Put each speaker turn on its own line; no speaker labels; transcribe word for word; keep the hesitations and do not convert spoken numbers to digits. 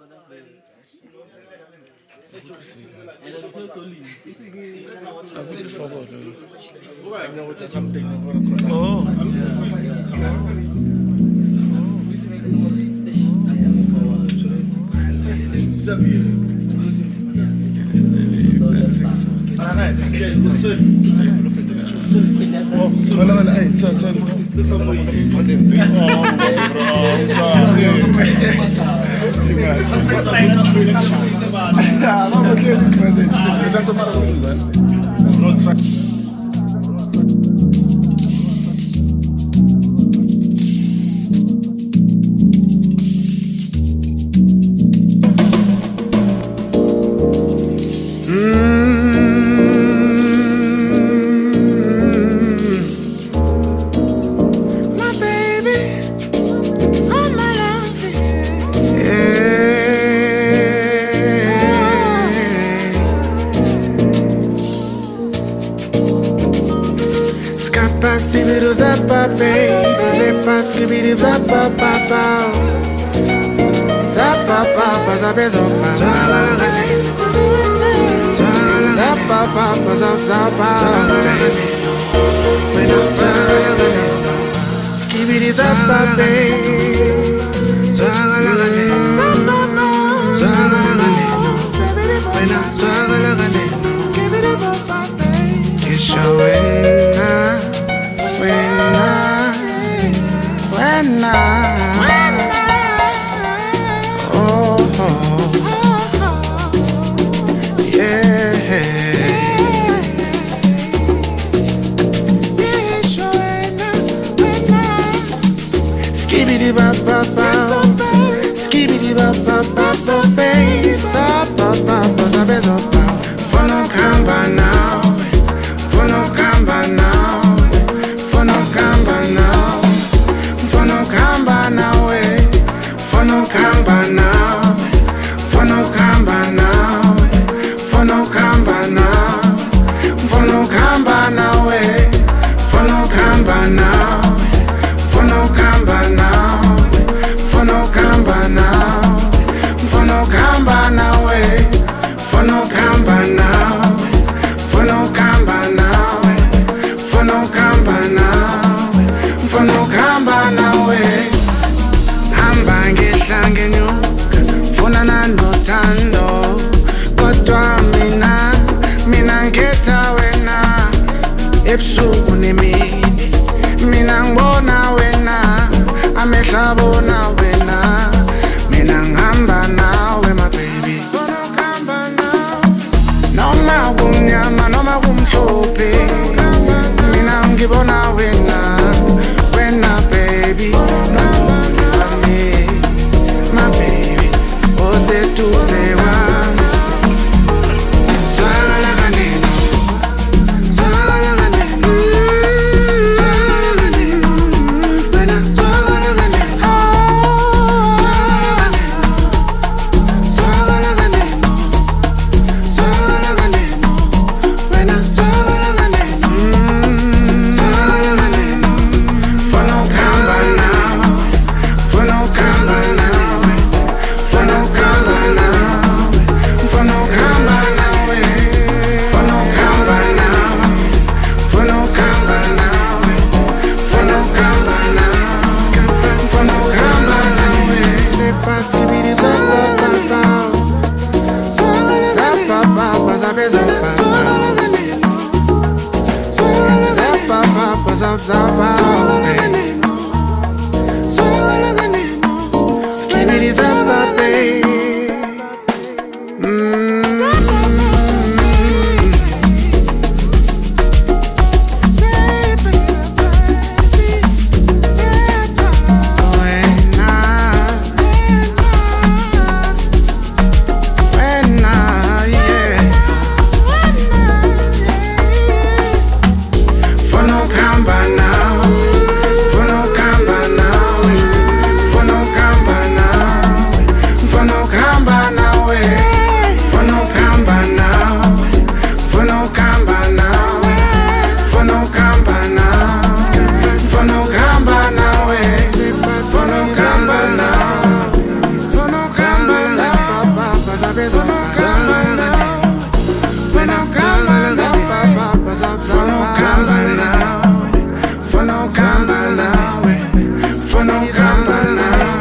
Oh.
ولا ولا اي شو شو
Zappa, baby, zappa, skibidi, zappa, papa, zappa, papa, zappa, zappa, zappa, papa, zappa, skibidi, zappa, baby, it's showing. When I, oh, oh, yeah, skibidi ba ba ba, skibidi ba ba ba ba, bass up ba ba ba za ba za ba. For no kamba now, for no kamba now, for no kamba now. For no kamba now, eh? For no kamba now, for no kamba now, for no kamba now, for no kamba now, eh? For no kamba now, for no kamba now, for no kamba now, for no kamba now, eh? For no kamba now, for no kamba now, for no kamba now, for no kamba now, eh? Hlange nyuka funa nandothando kodwa mina mina ngeta wena ebusuku nemini mina ngibona wena amehla bona wena mina ngihamba nawe my baby noma kumnyama noma kumhlophe mina ngibona wena wena baby my baby, oh say tu say one. Swagala ganino, swagala ganino, swagala ganino, wena swagala ganino, swagala ganino, swagala ganino, wena swagala ganino, swagala ganino. For no kamba now, for no kamba now. For no kamba now, for no kamba now, for no kamba now, for no kamba now, for no kamba now, for no kamba now. They pass me the zappa, zappa, zappa, zappa, zappa, zappa, zappa, zappa. Skibidi zappa, baby. Mm. When I, when I, yeah. For no kamba now, for no kamba now. For no kamba now, Fono kamba now.